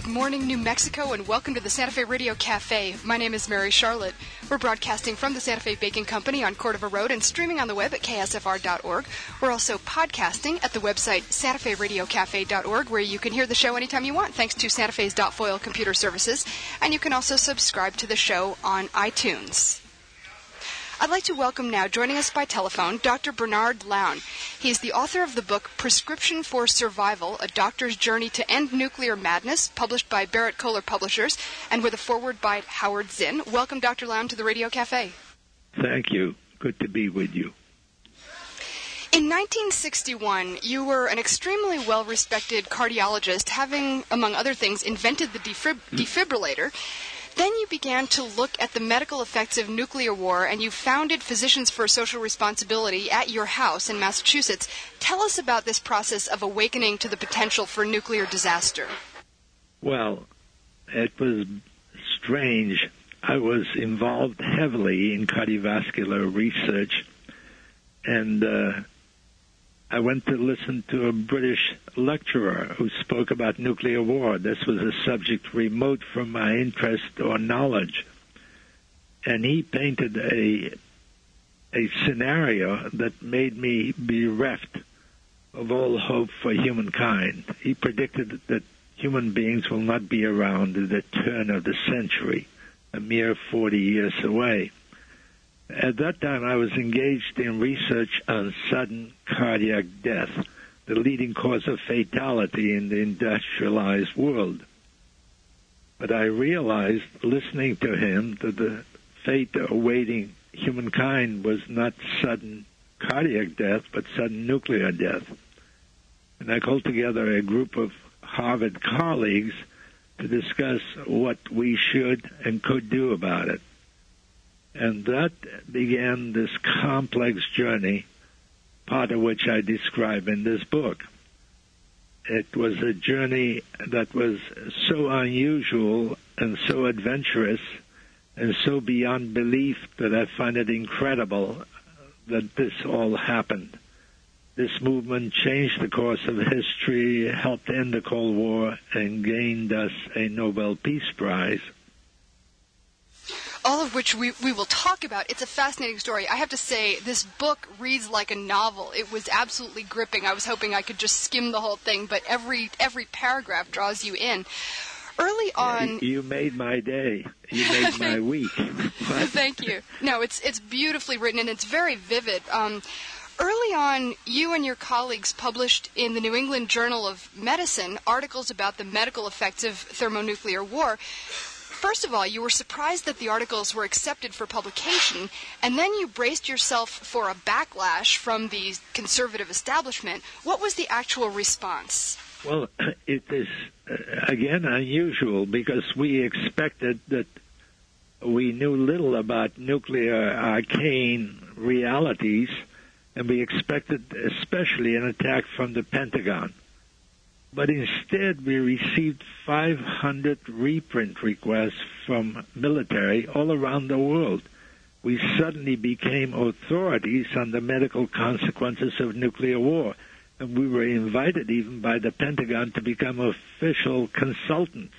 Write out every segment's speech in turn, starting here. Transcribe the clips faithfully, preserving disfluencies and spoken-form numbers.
morning, New Mexico, and welcome to the Santa Fe Radio Cafe. My name is Mary Charlotte. We're broadcasting from the Santa Fe Baking Company on Cordova Road and streaming on the web at K S F R dot org. We're also podcasting at the website Santa Fe Radio Cafe dot org, where you can hear the show anytime you want, thanks to Santa Fe's .foil computer services. And you can also subscribe to the show on iTunes. I'd like to welcome now, joining us by telephone, Doctor Bernard Lown. He's the author of the book Prescription for Survival, A Doctor's Journey to End Nuclear Madness, published by Barrett Kohler Publishers, and with a foreword by Howard Zinn. Welcome, Doctor Lown, to the Radio Cafe. Thank you. Good to be with you. In nineteen sixty-one, you were an extremely well-respected cardiologist, having, among other things, invented the defib- defibrillator. Then you began to look at the medical effects of nuclear war, and you founded Physicians for Social Responsibility at your house in Massachusetts. Tell us about this process of awakening to the potential for nuclear disaster. Well, it was strange. I was involved heavily in cardiovascular research, and uh, I went to listen to a British lecturer who spoke about nuclear war. This was a subject remote from my interest or knowledge. And he painted a a scenario that made me bereft of all hope for humankind. He predicted that human beings will not be around at the turn of the century, a mere forty years away. At that time, I was engaged in research on sudden cardiac death, the leading cause of fatality in the industrialized world. But I realized, listening to him, that the fate awaiting humankind was not sudden cardiac death, but sudden nuclear death. And I called together a group of Harvard colleagues to discuss what we should and could do about it. And that began this complex journey, part of which I describe in this book. It was a journey that was so unusual and so adventurous and so beyond belief that I find it incredible that this all happened. This movement changed the course of history, helped end the Cold War, and gained us a Nobel Peace Prize. All of which we, we will talk about. It's a fascinating story. I have to say, this book reads like a novel. It was absolutely gripping. I was hoping I could just skim the whole thing, but every every paragraph draws you in. Early on... Yeah, you made my day. You made my week. Thank you. No, it's it's beautifully written, and it's very vivid. Um, early on, you and your colleagues published in the New England Journal of Medicine articles about the medical effects of thermonuclear war. First of all, you were surprised that the articles were accepted for publication, and then you braced yourself for a backlash from the conservative establishment. What was the actual response? Well, it is, uh, again, unusual because we expected that we knew little about nuclear arcane realities, and we expected especially an attack from the Pentagon. But instead, we received five hundred reprint requests from military all around the world. We suddenly became authorities on the medical consequences of nuclear war, and we were invited even by the Pentagon to become official consultants.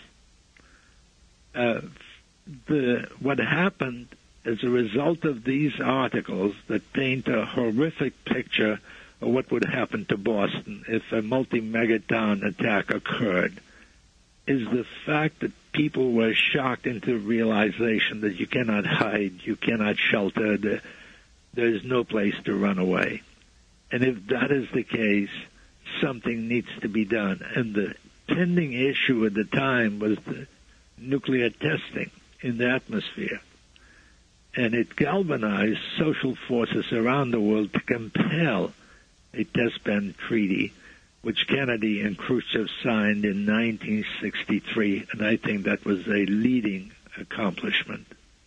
Uh, the, what happened as a result of these articles that paint a horrific picture of what would happen to Boston if a multi-megaton attack occurred, is the fact that people were shocked into realization that you cannot hide, you cannot shelter, there is no place to run away. And if that is the case, something needs to be done. And the pending issue at the time was the nuclear testing in the atmosphere. And it galvanized social forces around the world to compel a test ban treaty, which Kennedy and Khrushchev signed in nineteen sixty-three, and I think that was a leading accomplishment.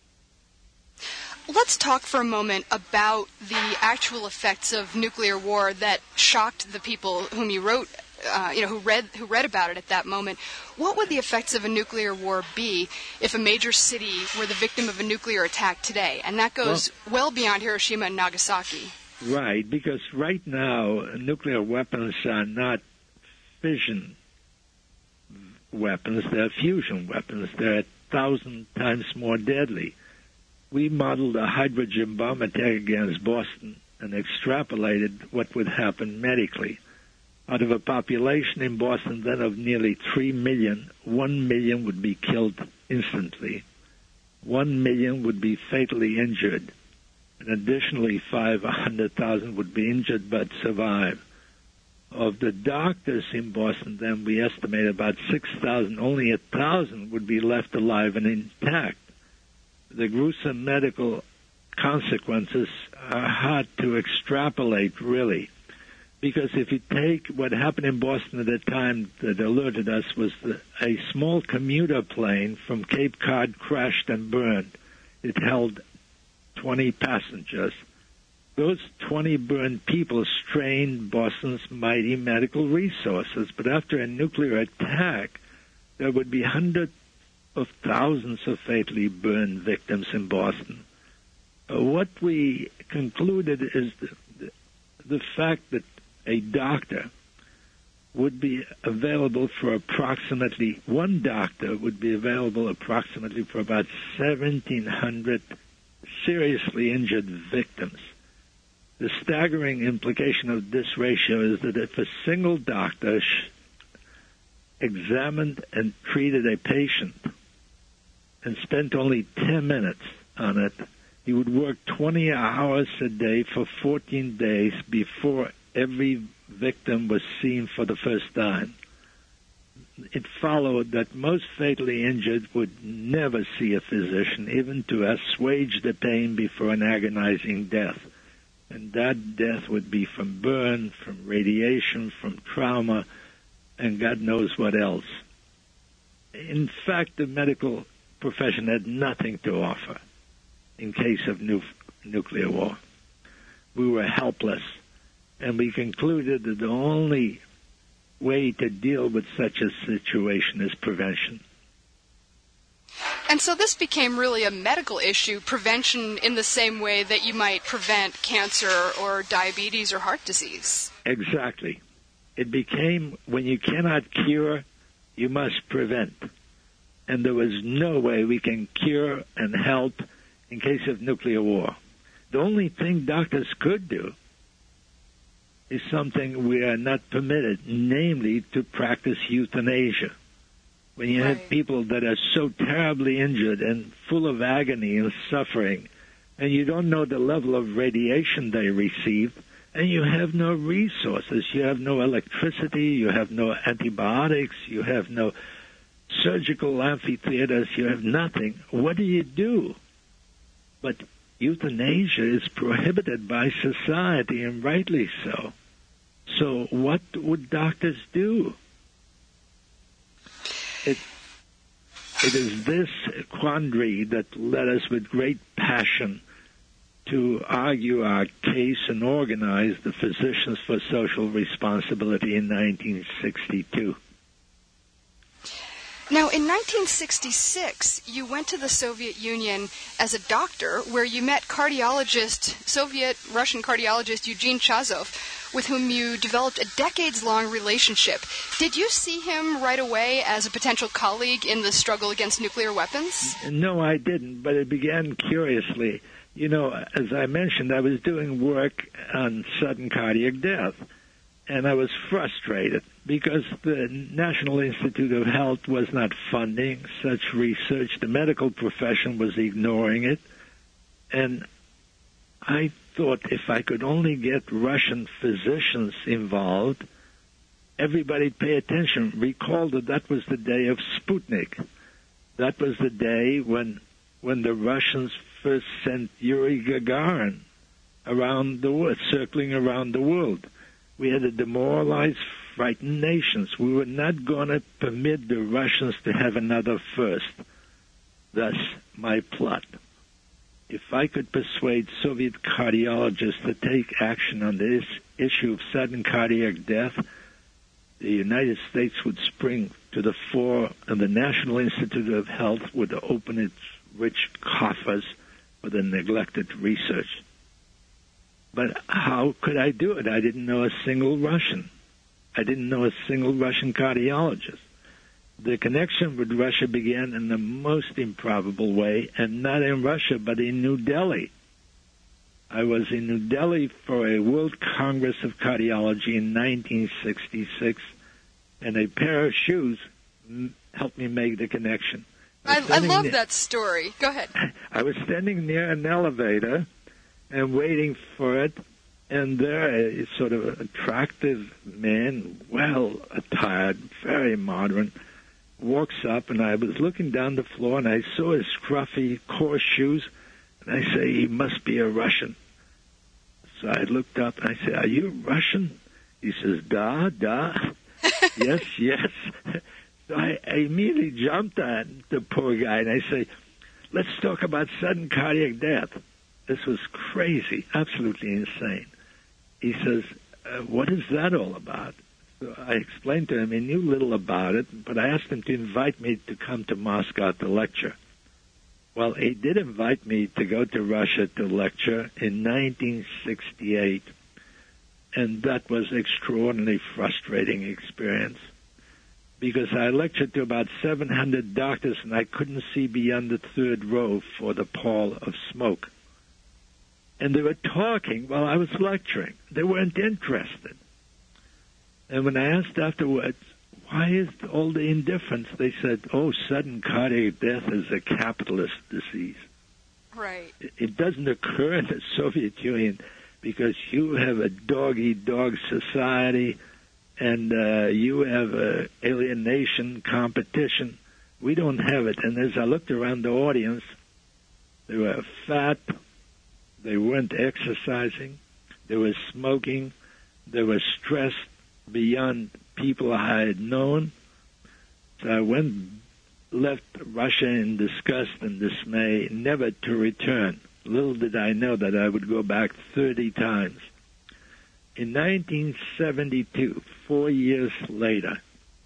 Let's talk for a moment about the actual effects of nuclear war that shocked the people whom you wrote, uh, you know, who read who read about it at that moment. What would the effects of a nuclear war be if a major city were the victim of a nuclear attack today? And that goes well, well beyond Hiroshima and Nagasaki. Right, because right now nuclear weapons are not fission weapons, they're fusion weapons. They're a thousand times more deadly. We modeled a hydrogen bomb attack against Boston and extrapolated what would happen medically. Out of a population in Boston then of nearly three million, one million would be killed instantly. One million would be fatally injured. And additionally, five hundred thousand would be injured but survive. Of the doctors in Boston then, we estimate about six thousand, only one thousand would be left alive and intact. The gruesome medical consequences are hard to extrapolate, really. Because if you take what happened in Boston at the time that alerted us was the, a small commuter plane from Cape Cod crashed and burned. It held twenty passengers. Those twenty burned people strained Boston's mighty medical resources. But after a nuclear attack, there would be hundreds of thousands of fatally burned victims in Boston. Uh, what we concluded is the, the, the fact that a doctor would be available for approximately, one doctor would be available approximately for about seventeen hundred seriously injured victims. The staggering implication of this ratio is that if a single doctor sh- examined and treated a patient and spent only ten minutes on it, he would work twenty hours a day for fourteen days before every victim was seen for the first time. It followed that most fatally injured would never see a physician, even to assuage the pain before an agonizing death. And that death would be from burn, from radiation, from trauma, and God knows what else. In fact, the medical profession had nothing to offer in case of nu- nuclear war. We were helpless. And we concluded that the only way to deal with such a situation is prevention. And so this became really a medical issue, prevention in the same way that you might prevent cancer or diabetes or heart disease. Exactly. It became, when you cannot cure, you must prevent. And there was no way we can cure and help in case of nuclear war. The only thing doctors could do is something we are not permitted, namely to practice euthanasia. When you right. have people that are so terribly injured and full of agony and suffering, and you don't know the level of radiation they received, and you have no resources, you have no electricity, you have no antibiotics, you have no surgical amphitheaters, you have nothing, what do you do? But euthanasia is prohibited by society, and rightly so. So what would doctors do? It, it is this quandary that led us with great passion to argue our case and organize the Physicians for Social Responsibility in nineteen sixty-two. Now, in nineteen sixty-six, you went to the Soviet Union as a doctor, where you met cardiologist, Soviet-Russian cardiologist Eugene Chazov, with whom you developed a decades-long relationship. Did you see him right away as a potential colleague in the struggle against nuclear weapons? No, I didn't, but it began curiously. You know, as I mentioned, I was doing work on sudden cardiac death, and I was frustrated because the National Institute of Health was not funding such research. The medical profession was ignoring it. And I thought if I could only get Russian physicians involved, everybody'd pay attention. Recall that that was the day of Sputnik. That was the day when when the Russians first sent Yuri Gagarin around the world, circling around the world. We had to demoralize frightened nations. We were not going to permit the Russians to have another first. Thus, my plot. If I could persuade Soviet cardiologists to take action on this issue of sudden cardiac death, the United States would spring to the fore, and the National Institute of Health would open its rich coffers for the neglected research. But how could I do it? I didn't know a single Russian. I didn't know a single Russian cardiologist. the connection with Russia began in the most improbable way, and not in Russia, but in New Delhi. I was in New Delhi for a World Congress of Cardiology in nineteen sixty-six, and a pair of shoes helped me make the connection. I, I, I love near, that story. Go ahead. I was standing near an elevator and waiting for it, and there a sort of attractive man, well attired, very modern, walks up, and I was looking down the floor, and I saw his scruffy, coarse shoes, and I say, he must be a Russian. So I looked up, and I said, are you Russian? He says, da, da. yes, yes. So I, I immediately jumped on the poor guy, and I say, let's talk about sudden cardiac death. This was crazy, absolutely insane. He says, uh, what is that all about? So I explained to him, he knew little about it, but I asked him to invite me to come to Moscow to lecture. Well, he did invite me to go to Russia to lecture in nineteen sixty-eight, and that was an extraordinarily frustrating experience because I lectured to about seven hundred doctors, and I couldn't see beyond the third row for the pall of smoke. And they were talking while I was lecturing. They weren't interested. And when I asked afterwards, why is all the indifference? They said, oh, sudden cardiac death is a capitalist disease. Right. It doesn't occur in the Soviet Union because you have a dog-eat-dog society and uh, you have uh, alienation, competition. We don't have it. And as I looked around the audience, they were fat, they weren't exercising, they were smoking, they were stressed beyond people I had known. So I went, left Russia in disgust and dismay, never to return. Little did I know that I would go back thirty times. In nineteen seventy-two, four years later,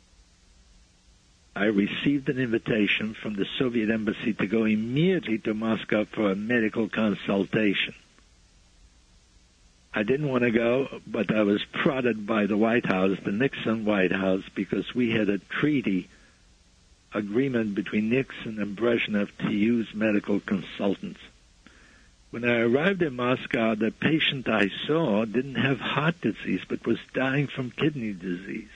I received an invitation from the Soviet embassy to go immediately to Moscow for a medical consultation. I didn't want to go, but I was prodded by the White House, the Nixon White House, because we had a treaty agreement between Nixon and Brezhnev to use medical consultants. When I arrived in Moscow, the patient I saw didn't have heart disease, but was dying from kidney disease.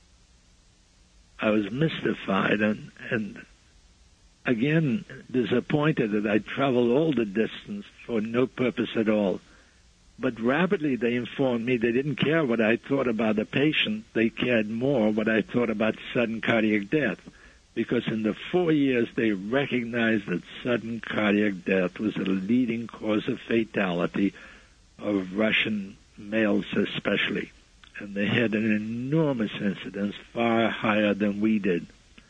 I was mystified and, and again disappointed that I traveled all the distance for no purpose at all. But rapidly they informed me they didn't care what I thought about the patient. They cared more what I thought about sudden cardiac death, because in the four years they recognized that sudden cardiac death was a leading cause of fatality of Russian males especially. And they had an enormous incidence, far higher than we did.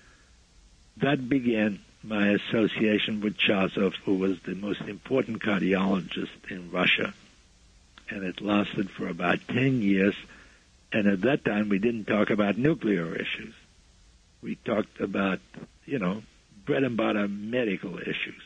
That began my association with Chazov, who was the most important cardiologist in Russia. And it lasted for about ten years. And at that time, we didn't talk about nuclear issues. We talked about, you know, bread and butter medical issues.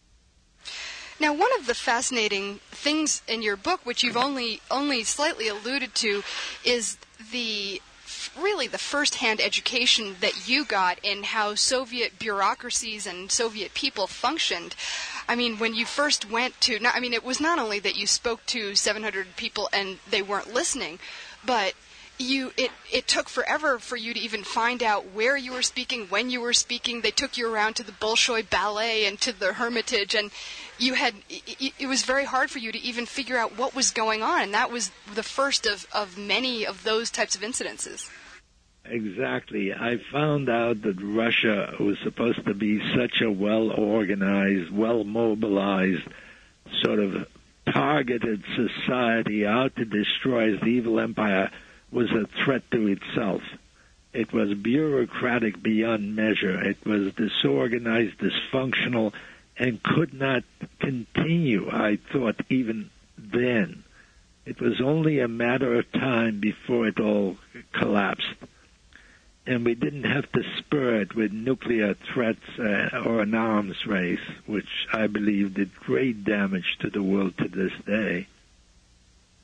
Now, one of the fascinating things in your book, which you've only only slightly alluded to, is the really the first-hand education that you got in how Soviet bureaucracies and Soviet people functioned. I mean, when you first went to, I mean, it was not only that you spoke to seven hundred people and they weren't listening, but you it, it took forever for you to even find out where you were speaking, when you were speaking. They took you around to the Bolshoi Ballet and to the Hermitage, and you had it, it was very hard for you to even figure out what was going on, and that was the first of, of many of those types of incidences. Exactly. I found out that Russia was supposed to be such a well-organized, well-mobilized, sort of targeted society out to destroy the evil empire was a threat to itself. It was bureaucratic beyond measure. It was disorganized, dysfunctional, and could not continue, I thought, even then. It was only a matter of time before it all collapsed. And we didn't have to spur it with nuclear threats uh, or an arms race, which I believe did great damage to the world to this day.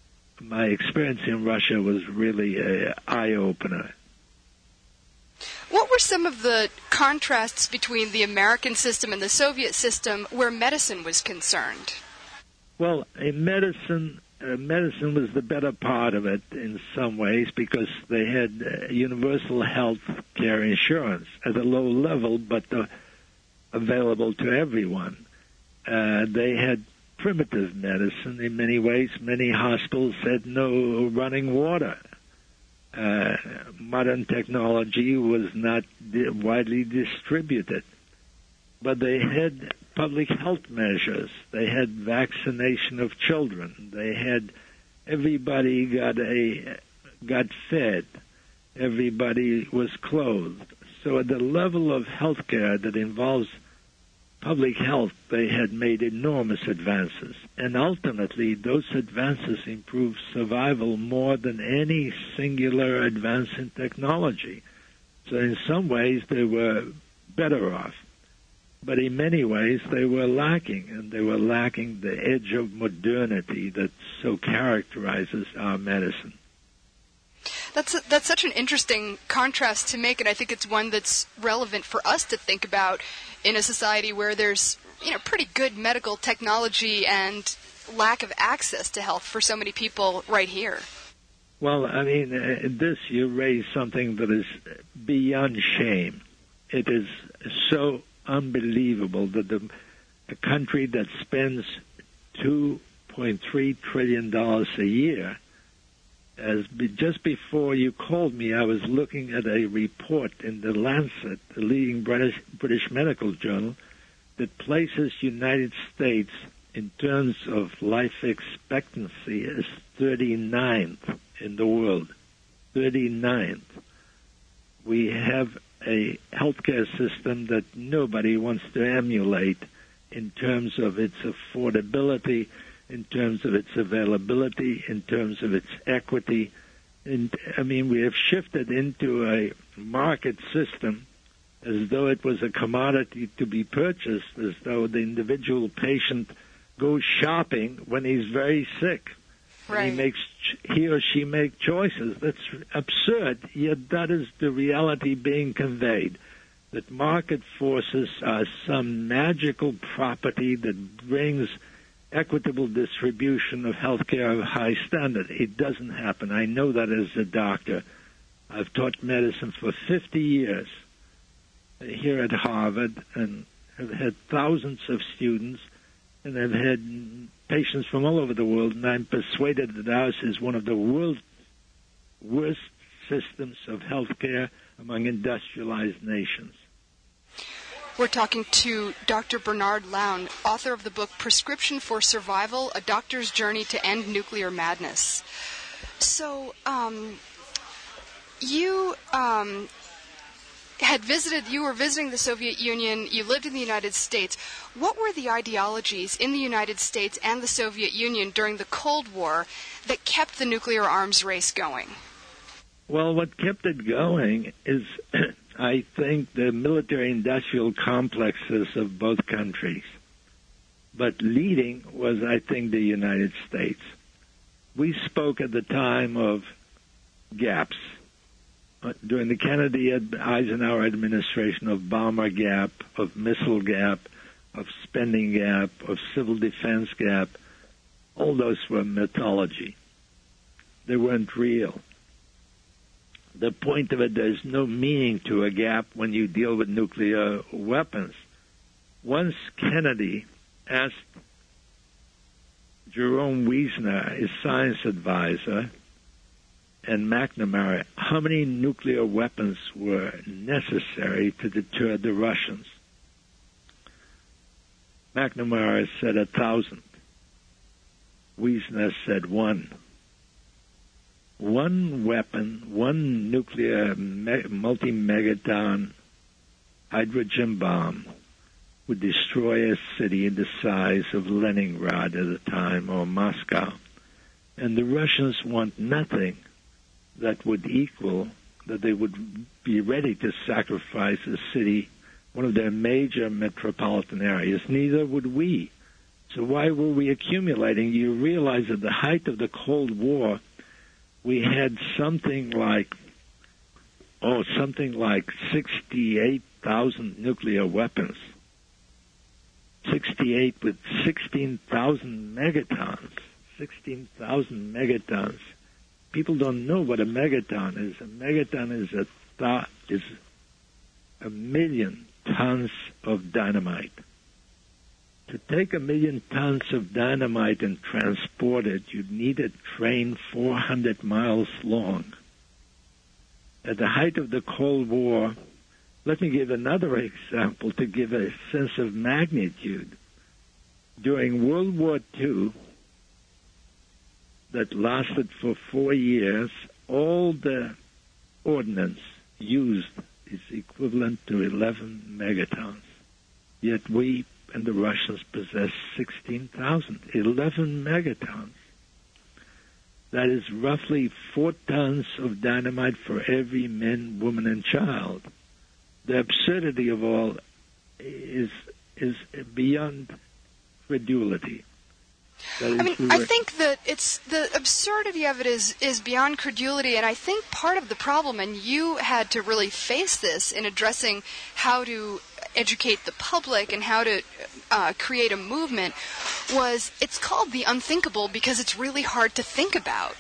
My experience in Russia was really an eye-opener. What were some of the contrasts between the American system and the Soviet system where medicine was concerned? Well, in medicine, uh, medicine was the better part of it in some ways because they had uh, universal health care insurance at a low level, but uh, available to everyone. Uh, they had primitive medicine in many ways. Many hospitals had no running water. Uh, modern technology was not di- widely distributed, but they had public health measures. They had vaccination of children. They had everybody got a got fed. Everybody was clothed. So at the level of health care that involves public health, they had made enormous advances. And ultimately, those advances improved survival more than any singular advance in technology. So in some ways, they were better off. But in many ways, they were lacking, and they were lacking the edge of modernity that so characterizes our medicine. That's a, that's such an interesting contrast to make, and I think it's one that's relevant for us to think about in a society where there's, you know, pretty good medical technology and lack of access to health for so many people right here. Well, I mean, uh, this, you raise something that is beyond shame. It is so unbelievable that the, a country that spends two point three trillion dollars a year, as be, just before you called me, I was looking at a report in the Lancet, the leading British, British medical journal, that places United States in terms of life expectancy as thirty-ninth in the world. thirty-ninth. We have a healthcare system that nobody wants to emulate in terms of its affordability, in terms of its availability, in terms of its equity. And I mean, we have shifted into a market system as though it was a commodity to be purchased, as though the individual patient goes shopping when he's very sick. Right. He makes he or she make choices. That's absurd, yet that is the reality being conveyed, that market forces are some magical property that brings equitable distribution of health care of high standard. It doesn't happen. I know that as a doctor. I've taught medicine for fifty years here at Harvard and have had thousands of students and have had patients from all over the world, and I'm persuaded that ours is one of the world's worst systems of health care among industrialized nations. We're talking to Doctor Bernard Lown, author of the book Prescription for Survival, A Doctor's Journey to End Nuclear Madness. So, um, you um, had visited, you were visiting the Soviet Union, you lived in the United States. What were the ideologies in the United States and the Soviet Union during the Cold War that kept the nuclear arms race going? Well, what kept it going is, I think, the military-industrial complexes of both countries. But leading was, I think, the United States. We spoke at the time of gaps. During the Kennedy-Eisenhower administration, of bomber gap, of missile gap, of spending gap, of civil defense gap, all those were mythology. They weren't real. The point of it, there's no meaning to a gap when you deal with nuclear weapons. Once Kennedy asked Jerome Wiesner, his science advisor, and McNamara, how many nuclear weapons were necessary to deter the Russians. McNamara said a thousand. Wiesner said one. One weapon, one nuclear me- multi-megaton hydrogen bomb would destroy a city the size of Leningrad at the time, or Moscow. And the Russians want nothing that would equal, that they would be ready to sacrifice a city, one of their major metropolitan areas. Neither would we. So why were we accumulating? You realize at the height of the Cold War, we had something like oh, something like sixty-eight thousand nuclear weapons. sixty-eight with sixteen thousand megatons. sixteen thousand megatons. People don't know what a megaton is. A megaton is a th- is a million tons of dynamite. To take a million tons of dynamite and transport it, you'd need a train four hundred miles long. At the height of the Cold War, let me give another example to give a sense of magnitude. During World War Two, that lasted for four years, all the ordnance used is equivalent to eleven megatons. Yet we and the Russians possess sixteen thousand, eleven megatons. That is roughly four tons of dynamite for every man, woman, and child. The absurdity of all is is beyond credulity. I mean, we I think that it's the absurdity of it is, is beyond credulity, and I think part of the problem, and you had to really face this in addressing how to educate the public and how to uh, create a movement, was it's called the unthinkable because it's really hard to think about.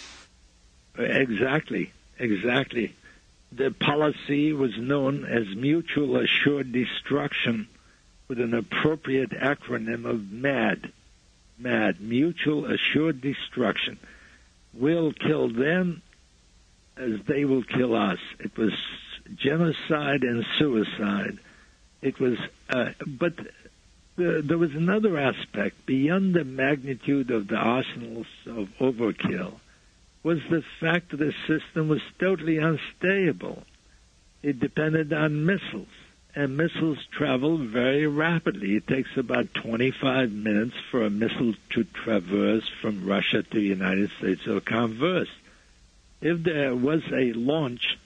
Exactly, exactly. The policy was known as Mutual Assured Destruction with an appropriate acronym of MAD. MAD, Mutual Assured Destruction. We'll kill them as they will kill us. It was genocide and suicide. It was, uh, but the, there was another aspect beyond the magnitude of the arsenals of overkill, was the fact that the system was totally unstable. It depended on missiles, and missiles travel very rapidly. It takes about twenty-five minutes for a missile to traverse from Russia to the United States or converse. If there was a launch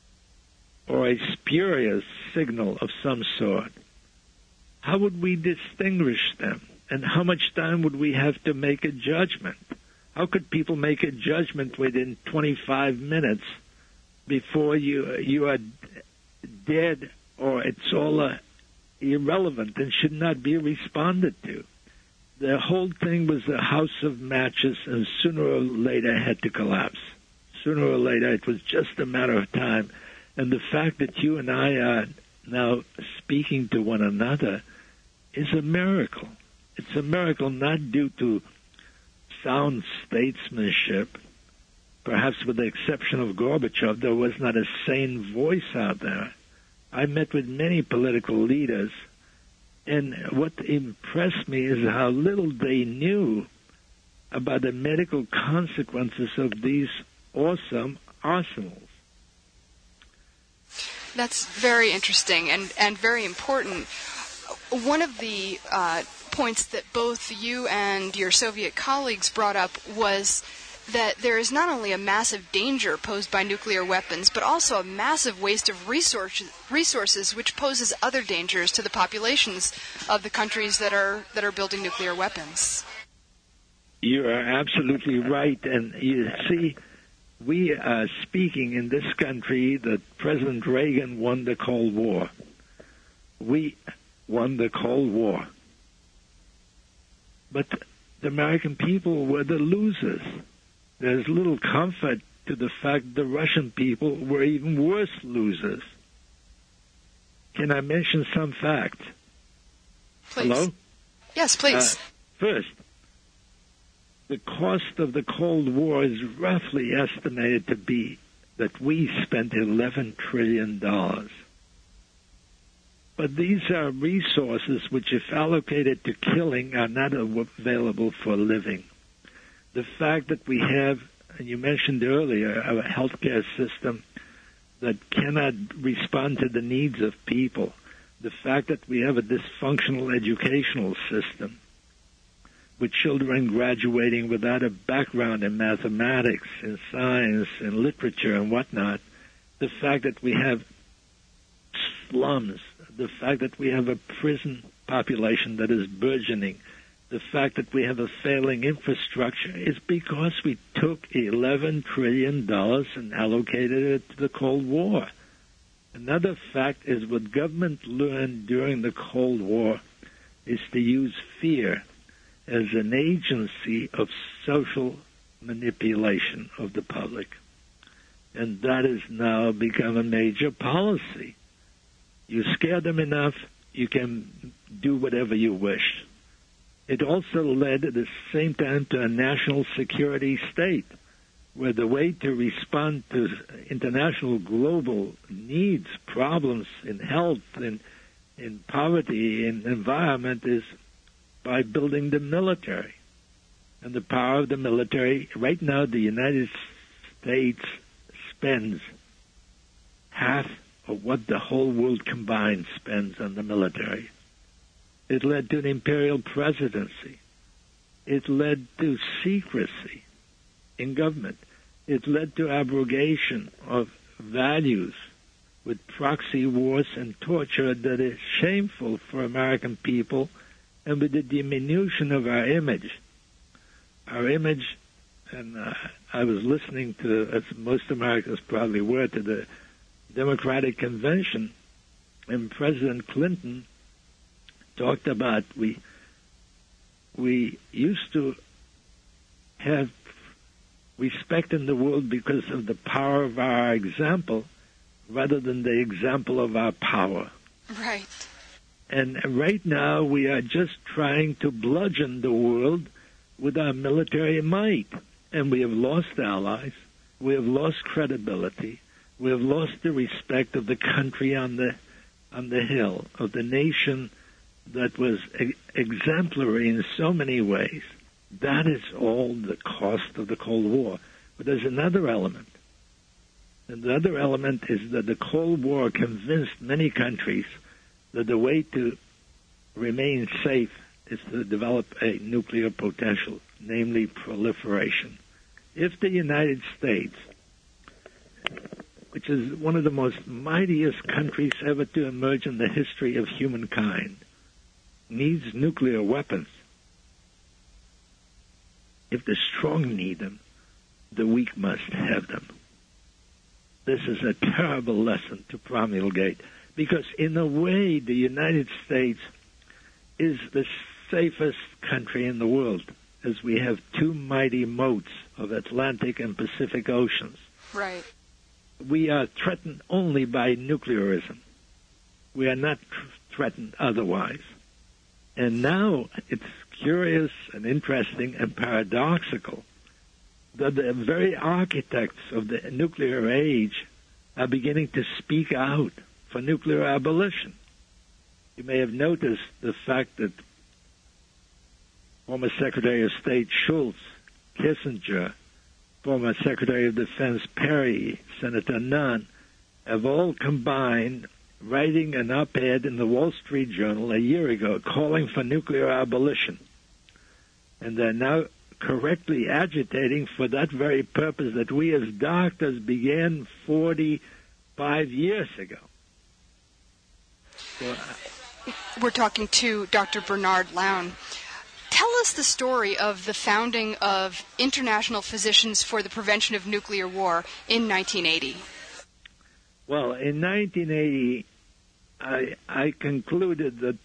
or a spurious signal of some sort, how would we distinguish them? And how much time would we have to make a judgment? How could people make a judgment within twenty-five minutes before you you are dead or it's all uh, irrelevant and should not be responded to? The whole thing was a house of matches, and sooner or later had to collapse. Sooner or later, it was just a matter of time. And the fact that you and I are now speaking to one another is a miracle. It's a miracle not due to sound statesmanship. Perhaps with the exception of Gorbachev, there was not a sane voice out there. I met with many political leaders, and what impressed me is how little they knew about the medical consequences of these awesome arsenals. That's very interesting and, and very important. One of the uh, points that both you and your Soviet colleagues brought up was that there is not only a massive danger posed by nuclear weapons, but also a massive waste of resources, resources which poses other dangers to the populations of the countries that are that are building nuclear weapons. You are absolutely right. And you see, we are speaking in this country that President Reagan won the Cold War. We won the Cold War. But the American people were the losers. There's little comfort to the fact the Russian people were even worse losers. Can I mention some facts? Please. Hello? Yes, please. Uh, first, the cost of the Cold War is roughly estimated to be that we spent eleven trillion dollars. But these are resources which, if allocated to killing, are not available for living. The fact that we have, and you mentioned earlier, a healthcare system that cannot respond to the needs of people, the fact that we have a dysfunctional educational system, with children graduating without a background in mathematics, in science, in literature, and whatnot, the fact that we have slums, the fact that we have a prison population that is burgeoning, the fact that we have a failing infrastructure is because we took eleven trillion dollars and allocated it to the Cold War. Another fact is what government learned during the Cold War is to use fear as an agency of social manipulation of the public. And that has now become a major policy. You scare them enough, you can do whatever you wish. It also led at the same time to a national security state, where the way to respond to international global needs, problems in health, in, in poverty, in environment is by building the military. And the power of the military, right now the United States spends half of what the whole world combined spends on the military. It led to an imperial presidency. It led to secrecy in government. It led to abrogation of values with proxy wars and torture that is shameful for American people, and with the diminution of our image. Our image, and uh, I was listening to, as most Americans probably were, to the Democratic Convention, and President Clinton talked about we we used to have respect in the world because of the power of our example rather than the example of our power. Right. And right now we are just trying to bludgeon the world with our military might. And we have lost allies. We have lost credibility. We have lost the respect of the country on the on the hill, of the nation that was e- exemplary in so many ways. That is all the cost of the Cold War. But there's another element. And the other element is that the Cold War convinced many countries that the way to remain safe is to develop a nuclear potential, namely proliferation. If the United States, which is one of the most mightiest countries ever to emerge in the history of humankind, needs nuclear weapons, if the strong need them, the weak must have them. This is a terrible lesson to promulgate, because in a way the United States is the safest country in the world, as we have two mighty moats of Atlantic and Pacific Oceans. Right. We are threatened only by nuclearism. We are not tr- threatened otherwise. And now it's curious and interesting and paradoxical that the very architects of the nuclear age are beginning to speak out for nuclear abolition. You may have noticed the fact that former Secretary of State Shultz, Kissinger, former Secretary of Defense Perry, Senator Nunn, have all combined writing an op-ed in the Wall Street Journal a year ago calling for nuclear abolition. And they're now correctly agitating for that very purpose that we as doctors began forty-five years ago. So, uh, We're talking to Doctor Bernard Lown. Tell us the story of the founding of International Physicians for the Prevention of Nuclear War in nineteen eighty. Well, in nineteen eighty, I, I concluded that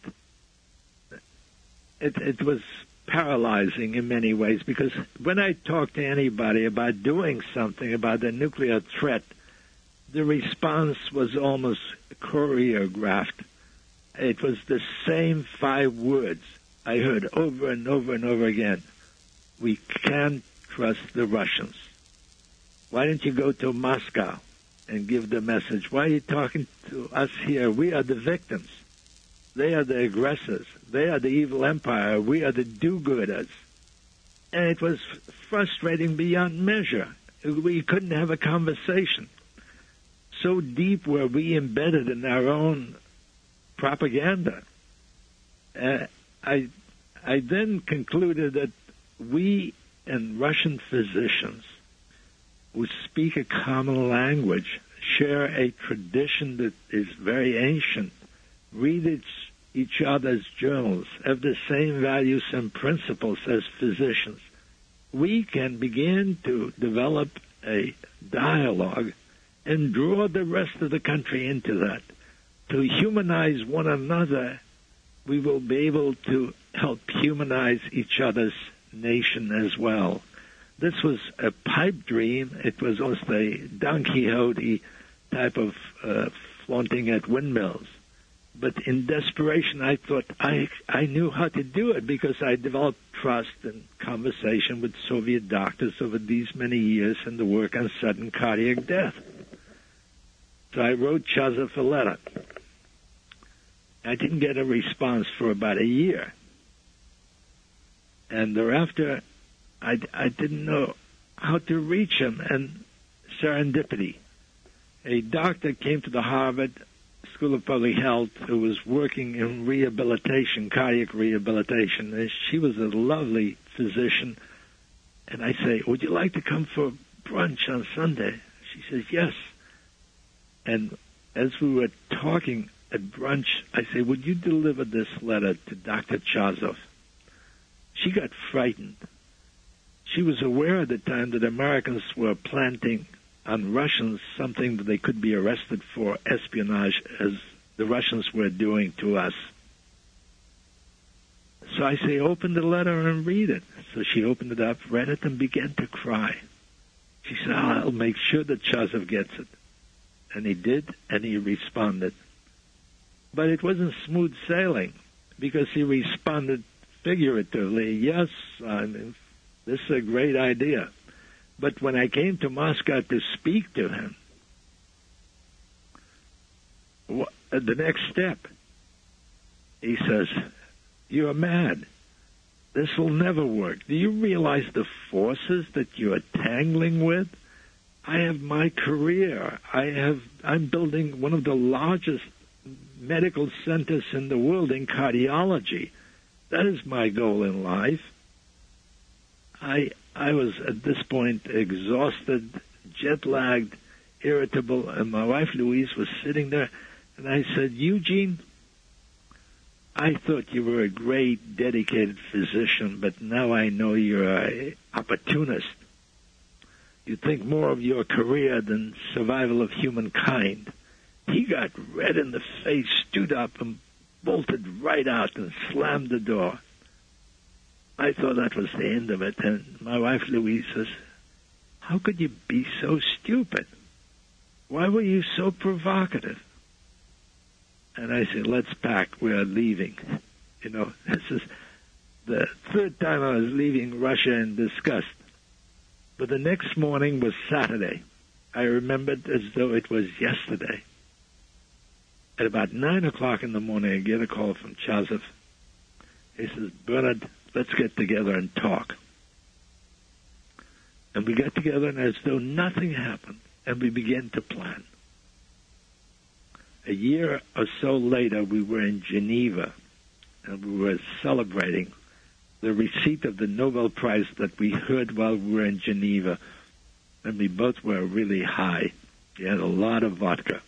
it, it was paralyzing in many ways, because when I talked to anybody about doing something about the nuclear threat, the response was almost choreographed. It was the same five words I heard over and over and over again. We can't trust the Russians. Why don't you go to Moscow and give the message? Why are you talking to us here? We are the victims. They are the aggressors. They are the evil empire. We are the do-gooders. And it was frustrating beyond measure. We couldn't have a conversation. So deep were we embedded in our own propaganda. Uh, I, I then concluded that we and Russian physicians who speak a common language, share a tradition that is very ancient, read its each other's journals, have the same values and principles as physicians, we can begin to develop a dialogue and draw the rest of the country into that. To humanize one another, we will be able to help humanize each other's nation as well. This was a pipe dream. It was almost a Don Quixote type of uh, flaunting at windmills. But in desperation, I thought I I knew how to do it because I developed trust and conversation with Soviet doctors over these many years and the work on sudden cardiac death. So I wrote Chazov a letter. I didn't get a response for about a year. And thereafter, I, I didn't know how to reach him. And serendipity. A doctor came to the Harvard School of Public Health who was working in rehabilitation, cardiac rehabilitation. And she was a lovely physician. And I say, would you like to come for brunch on Sunday? She says, yes. And as we were talking at brunch, I say, would you deliver this letter to Doctor Chazov? She got frightened. She was aware at the time that Americans were planting on Russians something that they could be arrested for, espionage, as the Russians were doing to us. So I say, open the letter and read it. So she opened it up, read it, and began to cry. She said, I'll make sure that Chazov gets it. And he did, and he responded. But it wasn't smooth sailing, because he responded figuratively, yes, I mean, this is a great idea. But when I came to Moscow to speak to him, the next step, he says, you're mad. This will never work. Do you realize the forces that you're tangling with? I have my career. I have, I'm building one of the largest medical centers in the world in cardiology. That is my goal in life. I I was at this point exhausted, jet-lagged, irritable, and my wife Louise was sitting there, and I said, Eugene, I thought you were a great, dedicated physician, but now I know you're an opportunist. You think more of your career than survival of humankind. He got red in the face, stood up, and bolted right out and slammed the door. I thought that was the end of it, and my wife Louise says, how could you be so stupid? Why were you so provocative? And I said, let's pack, we are leaving. You know, this is the third time I was leaving Russia in disgust. But the next morning was Saturday. I remembered as though it was yesterday. At about nine o'clock in the morning, I get a call from Chazov. He says, Bernard, let's get together and talk. And we got together, and as though nothing happened, and we began to plan. A year or so later, we were in Geneva, and we were celebrating the receipt of the Nobel Prize that we heard while we were in Geneva, and we both were really high. We had a lot of vodka.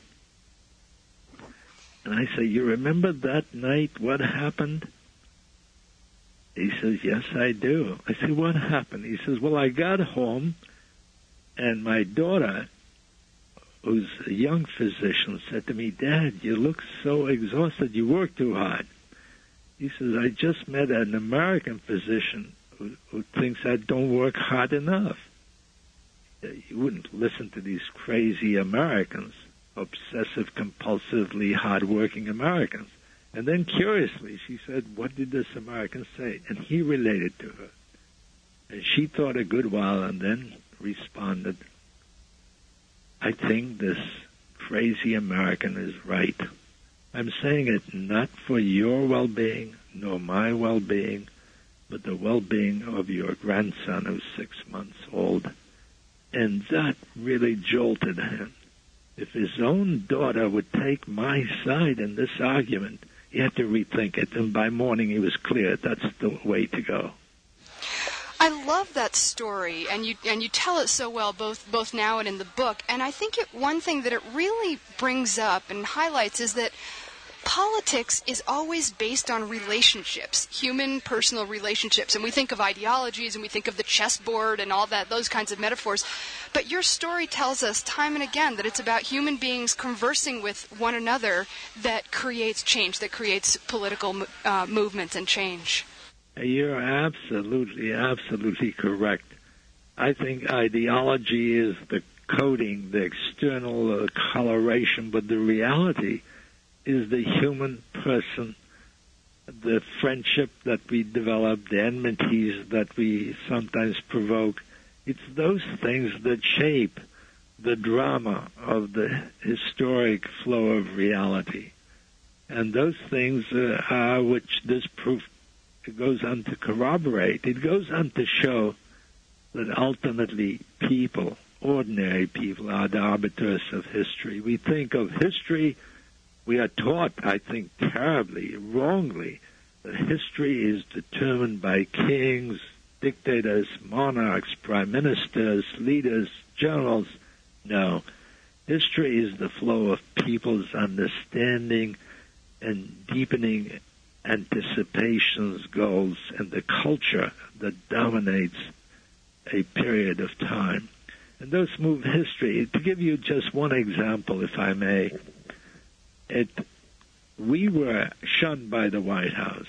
And I say, you remember that night, what happened? He says, yes, I do. I say, what happened? He says, well, I got home, and my daughter, who's a young physician, said to me, Dad, you look so exhausted. You work too hard. He says, I just met an American physician who, who thinks I don't work hard enough. You wouldn't listen to these crazy Americans, obsessive, compulsively hard-working Americans. And then, curiously, she said, what did this American say? And he related to her. And she thought a good while and then responded, I think this crazy American is right. I'm saying it not for your well-being, nor my well-being, but the well-being of your grandson who's six months old. And that really jolted him. If his own daughter would take my side in this argument, he had to rethink it. And by morning, he was clear that's the way to go. I love that story, and you and you tell it so well, both both now and in the book. And I think it, one thing that it really brings up and highlights is that politics is always based on relationships, human personal relationships. And we think of ideologies and we think of the chessboard and all that, those kinds of metaphors. But your story tells us time and again that it's about human beings conversing with one another that creates change, that creates political uh, movements and change. You're absolutely, absolutely correct. I think ideology is the coating, the external uh, coloration, but the reality is the human person, the friendship that we develop, the enmities that we sometimes provoke. It's those things that shape the drama of the historic flow of reality. And those things uh, are which this proof goes on to corroborate. It goes on to show that ultimately people, ordinary people, are the arbiters of history. We think of history, we are taught, I think terribly, wrongly, that history is determined by kings, dictators, monarchs, prime ministers, leaders, generals. No. History is the flow of people's understanding and deepening anticipations, goals, and the culture that dominates a period of time. And those move history. To give you just one example, if I may, it, we were shunned by the White House.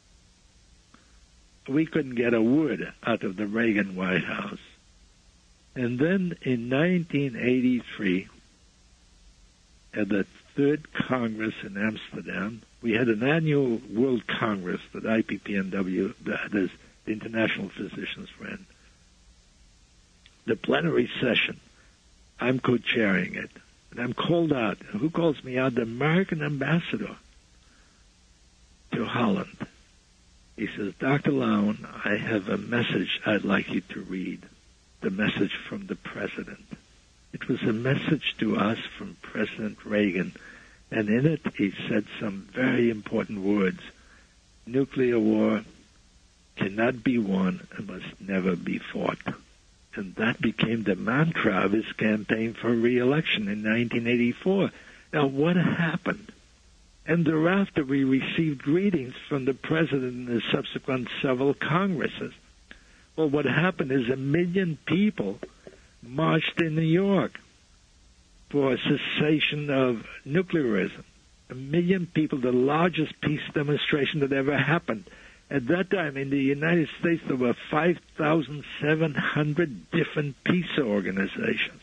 We couldn't get a word out of the Reagan White House. And then in nineteen eighty-three, at the Third Congress in Amsterdam, we had an annual World Congress that I P P N W, that is, the International Physicians ran. The plenary session, I'm co-chairing it, and I'm called out. Who calls me out? The American ambassador to Holland. He says, Doctor Lown, I have a message I'd like you to read, the message from the president. It was a message to us from President Reagan, and in it he said some very important words. Nuclear war cannot be won and must never be fought. And that became the mantra of his campaign for re-election in nineteen eighty-four. Now, what happened? And thereafter, we received greetings from the president in the subsequent several Congresses. Well, what happened is a million people marched in New York for a cessation of nuclearism. A million people, the largest peace demonstration that ever happened. At that time, in the United States, there were five thousand seven hundred different peace organizations.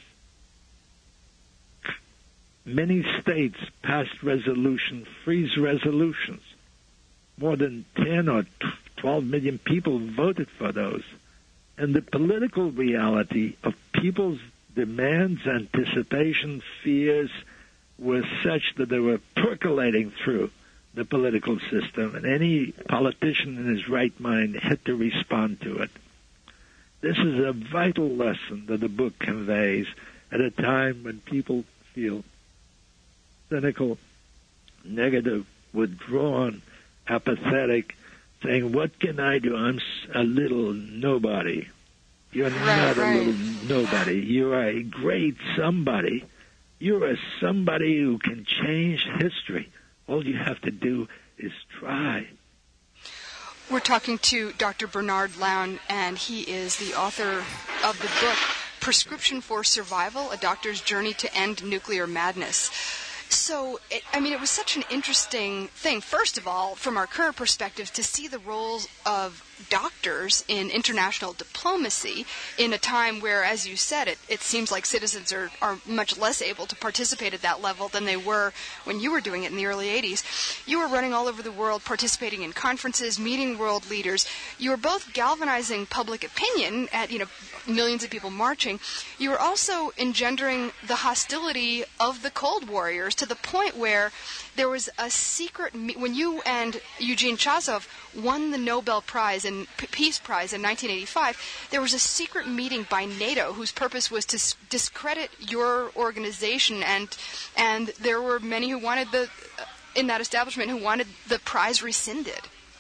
Many states passed resolutions, freeze resolutions. More than ten or twelve million people voted for those. And the political reality of people's demands, anticipations, fears were such that they were percolating through the political system, and any politician in his right mind had to respond to it. This is a vital lesson that the book conveys at a time when people feel cynical, negative, withdrawn, apathetic, saying, what can I do? I'm a little nobody. You're right, not right. a little nobody. You are a great somebody. You're a somebody who can change history. All you have to do is try. We're talking to Doctor Bernard Lown, and he is the author of the book Prescription for Survival, A Doctor's Journey to End Nuclear Madness. So, it, I mean, it was such an interesting thing, first of all, from our current perspective, to see the roles of doctors in international diplomacy in a time where, as you said, it, it seems like citizens are, are much less able to participate at that level than they were when you were doing it in the early eighties. You were running all over the world, participating in conferences, meeting world leaders. You were both galvanizing public opinion at, you know, millions of people marching. You were also engendering the hostility of the Cold Warriors to the point where there was a secret, me- when you and Eugene Chazov won the Nobel Prize and P- Peace Prize in nineteen eighty-five, there was a secret meeting by NATO whose purpose was to s- discredit your organization, and and there were many who wanted the, uh, in that establishment, who wanted the prize rescinded.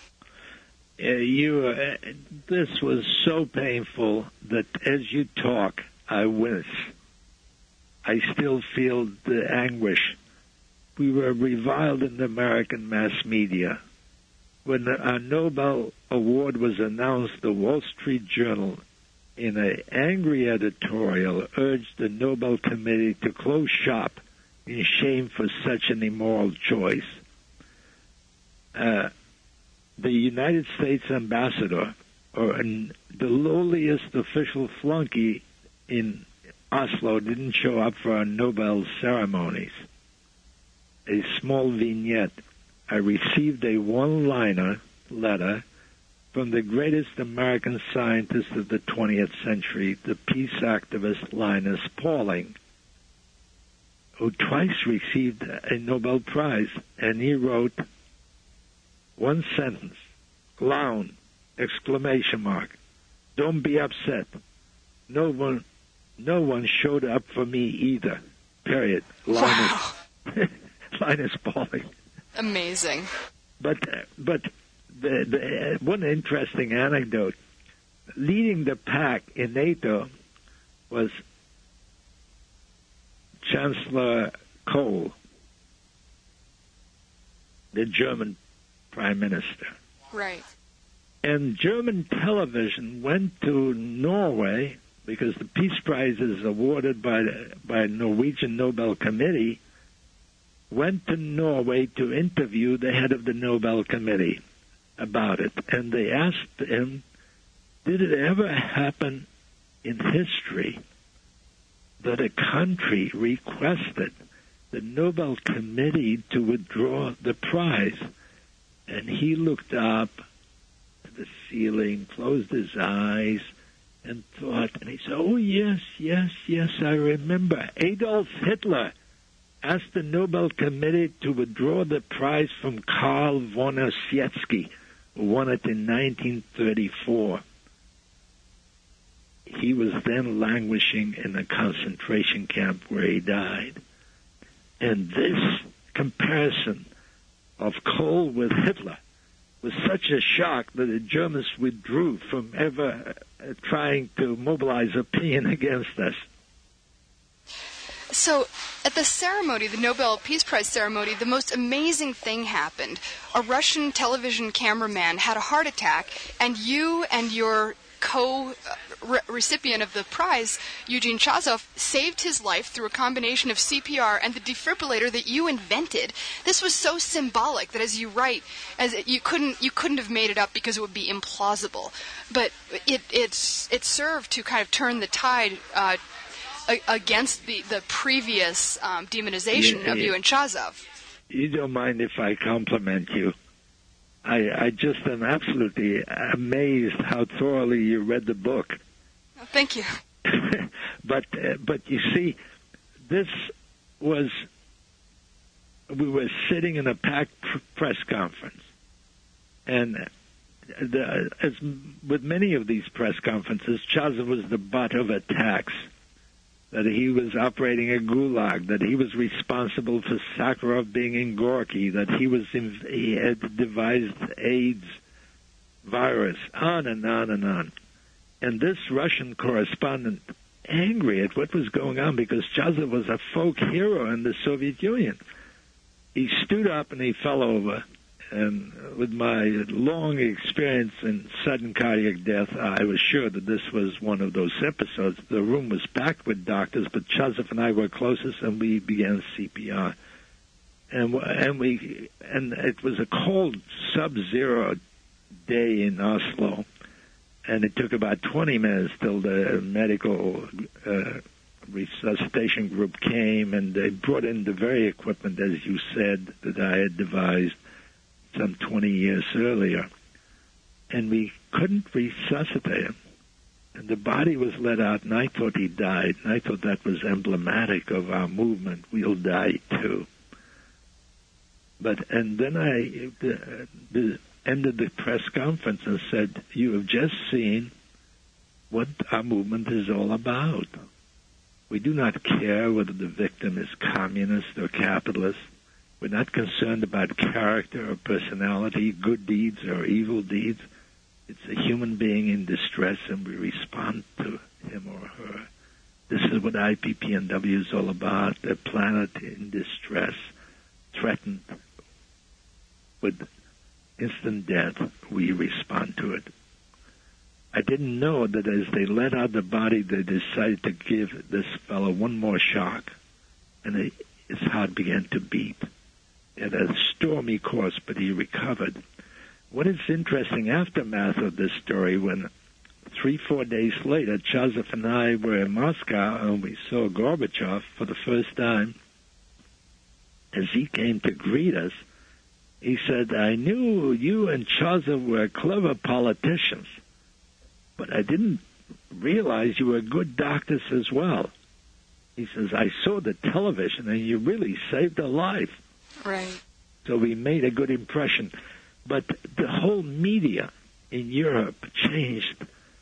Uh, you, uh, this was so painful that as you talk, I wince. I still feel the anguish we were reviled in the American mass media. When our Nobel Award was announced, the Wall Street Journal, in an angry editorial, urged the Nobel Committee to close shop in shame for such an immoral choice. Uh, the United States ambassador, or an, the lowliest official flunky in Oslo, didn't show up for our Nobel ceremonies. A small vignette. I received a one-liner letter from the greatest American scientist of the twentieth century, the peace activist Linus Pauling, who twice received a Nobel Prize, and he wrote one sentence, clown, exclamation mark, don't be upset. No one, no one showed up for me either, period. Linus, wow. Linus Pauling. Amazing. But, but the, the, one interesting anecdote, leading the pack in NATO was Chancellor Kohl, the German Prime Minister. Right. And German television went to Norway, because the Peace Prize is awarded by the by Norwegian Nobel Committee, went to Norway to interview the head of the Nobel Committee about it. And they asked him, did it ever happen in history that a country requested the Nobel Committee to withdraw the prize? And he looked up at the ceiling, closed his eyes, and thought, and he said, oh, yes, yes, yes, I remember. Adolf Hitler asked the Nobel Committee to withdraw the prize from Karl von Ossietzky, who won it in nineteen thirty-four. He was then languishing in a concentration camp where he died. And this comparison of Kohl with Hitler was such a shock that the Germans withdrew from ever uh, trying to mobilize opinion against us. So, at the ceremony, the Nobel Peace Prize ceremony, the most amazing thing happened. A Russian television cameraman had a heart attack, and you and your co-recipient of the prize, Eugene Chazov, saved his life through a combination of C P R and the defibrillator that you invented. This was so symbolic that, as you write, as it, you couldn't you couldn't have made it up because it would be implausible. But it it's it served to kind of turn the tide uh, against the the previous um, demonization yeah, of you and Chazov. You don't mind if I compliment you? I, I just am absolutely amazed how thoroughly you read the book. Oh, thank you. but uh, but you see, this was, we were sitting in a packed pr- press conference, and the, as with many of these press conferences, Chazov was the butt of attacks. That he was operating a gulag, that he was responsible for Sakharov being in Gorky, that he was in, he had devised AIDS virus, on and on and on. And this Russian correspondent, angry at what was going on because Chazov was a folk hero in the Soviet Union, he stood up and he fell over. And with my long experience in sudden cardiac death, I was sure that this was one of those episodes. The room was packed with doctors, but Chazov and I were closest, and we began C P R. And and we and it was a cold, sub-zero day in Oslo, and it took about twenty minutes till the medical uh, resuscitation group came, and they brought in the very equipment, as you said, that I had devised some twenty years earlier, and we couldn't resuscitate him. And the body was let out, and I thought he died, and I thought that was emblematic of our movement. We'll die too. But, and then I the, the, ended the press conference and said, you have just seen what our movement is all about. We do not care whether the victim is communist or capitalist. We're not concerned about character or personality, good deeds or evil deeds. It's a human being in distress, and we respond to him or her. This is what I P P N W is all about, a planet in distress. threatened with instant death, we respond to it. I didn't know that as they let out the body, they decided to give this fellow one more shock, and it, his heart began to beat. He had a stormy course, but he recovered. What is interesting aftermath of this story, when three, four days later, Chazov and I were in Moscow, and we saw Gorbachev for the first time, as he came to greet us, he said, I knew you and Chazov were clever politicians, but I didn't realize you were good doctors as well. He says, I saw the television, and you really saved a life. Right. So we made a good impression. But the whole media in Europe changed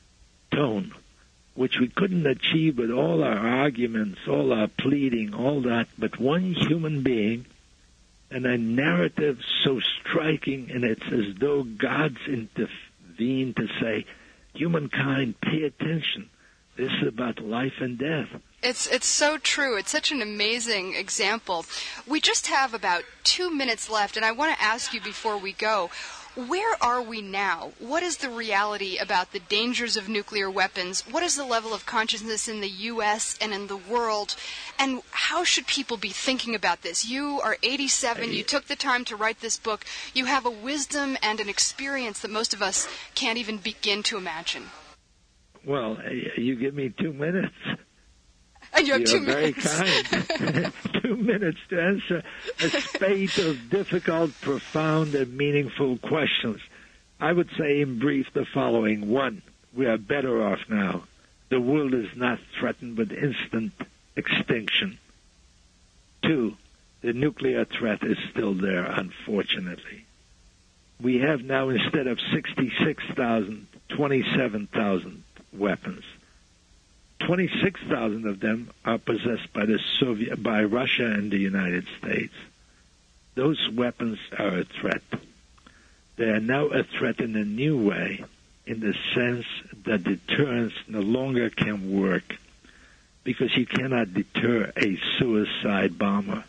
tone, which we couldn't achieve with all our arguments, all our pleading, all that, but one human being and a narrative so striking, and it's as though God's intervened to say, humankind, pay attention. This is about life and death. It's it's so true. It's such an amazing example. We just have about two minutes left, and I want to ask you before we go, where are we now? What is the reality about the dangers of nuclear weapons? What is the level of consciousness in the U S and in the world? And how should people be thinking about this? You are eighty-seven. You took the time to write this book. You have a wisdom and an experience that most of us can't even begin to imagine. Well, you give me two minutes. And you have You're two very minutes. kind. Two minutes to answer a spate of difficult, profound, and meaningful questions. I would say in brief the following. One, we are better off now. The world is not threatened with instant extinction. Two, the nuclear threat is still there, unfortunately. We have now, instead of sixty-six thousand, twenty-seven thousand weapons. twenty-six thousand of them are possessed by the Soviet, by Russia and the United States. Those weapons are a threat. They are now a threat in a new way, in the sense that deterrence no longer can work, because you cannot deter a suicide bomber.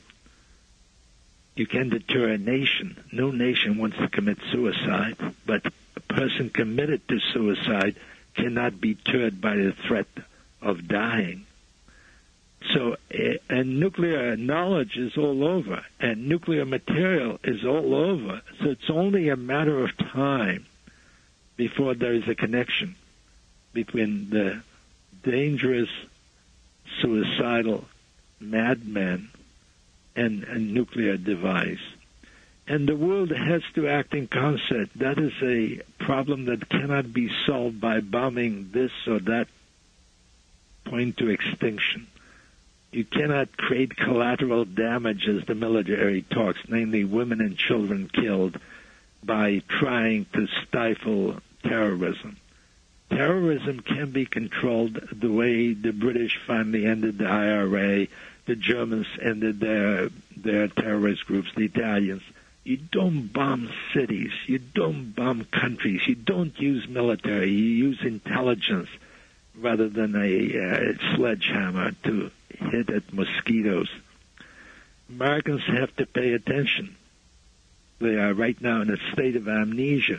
You can deter a nation. No nation wants to commit suicide, but a person committed to suicide cannot be deterred by the threat of dying. So, and nuclear knowledge is all over, and nuclear material is all over. So it's only a matter of time before there is a connection between the dangerous, suicidal madman and a nuclear device. And the world has to act in concert. That is a problem that cannot be solved by bombing this or that point to extinction. You cannot create collateral damage, as the military talks, namely women and children killed, by trying to stifle terrorism. Terrorism can be controlled the way the British finally ended the I R A, the Germans ended their their terrorist groups, the Italians. You don't bomb cities. You don't bomb countries. You don't use military. You use intelligence rather than a uh, sledgehammer to hit at mosquitoes. Americans have to pay attention. They are right now in a state of amnesia.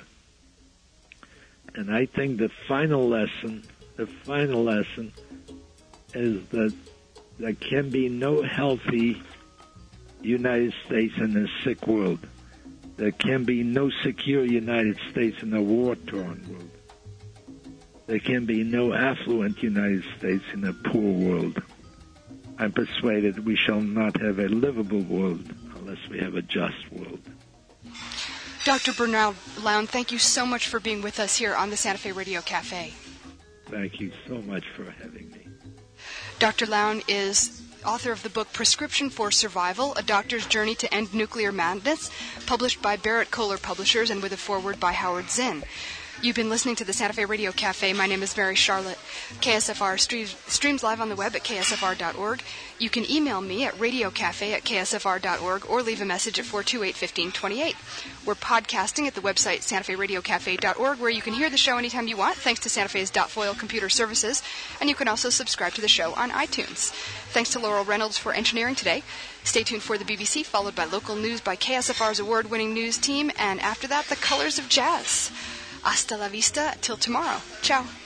And I think the final lesson, the final lesson is that there can be no healthy United States in a sick world. There can be no secure United States in a war-torn world. There can be no affluent United States in a poor world. I'm persuaded we shall not have a livable world unless we have a just world. Doctor Bernard Lown, thank you so much for being with us here on the Santa Fe Radio Cafe. Thank you so much for having me. Doctor Lown is author of the book Prescription for Survival, A Doctor's Journey to End Nuclear Madness, published by Barrett Kohler Publishers and with a foreword by Howard Zinn. You've been listening to the Santa Fe Radio Cafe. My name is Mary Charlotte. K S F R streams, streams live on the web at K S F R dot org. You can email me at radiocafe at K S F R dot org or leave a message at four two eight, one five two eight. We're podcasting at the website Santa Fe Radio Cafe dot org, where you can hear the show anytime you want, thanks to Santa Fe's Dotfoil computer services, and you can also subscribe to the show on iTunes. Thanks to Laurel Reynolds for engineering today. Stay tuned for the B B C, followed by local news by K S F R's award-winning news team, and after that, the colors of jazz. Hasta la vista till tomorrow. Ciao.